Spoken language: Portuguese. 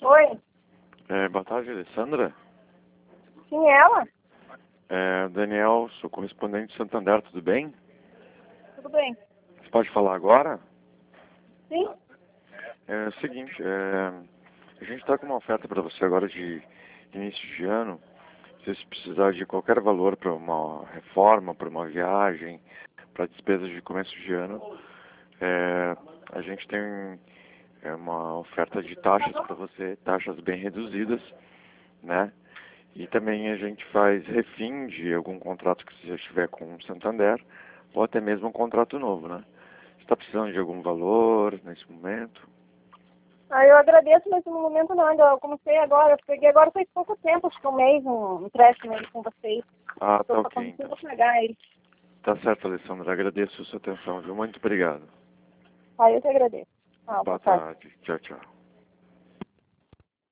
Oi, Boa tarde, Alessandra. sim, ela? Daniel, sou correspondente de Santander, tudo bem? Tudo bem? Você pode falar agora? Sim? É o seguinte, a gente está com uma oferta para você agora de início de ano. Se você precisar de qualquer valor para uma reforma, para uma viagem, para despesas de começo de ano, a gente tem uma oferta de taxas para você, taxas bem reduzidas, né? E também a gente faz refim de algum contrato que você já tiver com o Santander, ou até mesmo um contrato novo, né? Você está precisando de algum valor nesse momento? Eu agradeço, mas no momento não, eu comecei agora, eu peguei agora faz pouco tempo, acho que um mês, um empréstimo aí com vocês. Ah, tá Estou só ok, começando então. a pagar ele. Tá certo, Alessandra. Agradeço a sua atenção, viu? Muito obrigado. Eu te agradeço. Boa Boa tarde. tarde. Tchau, tchau.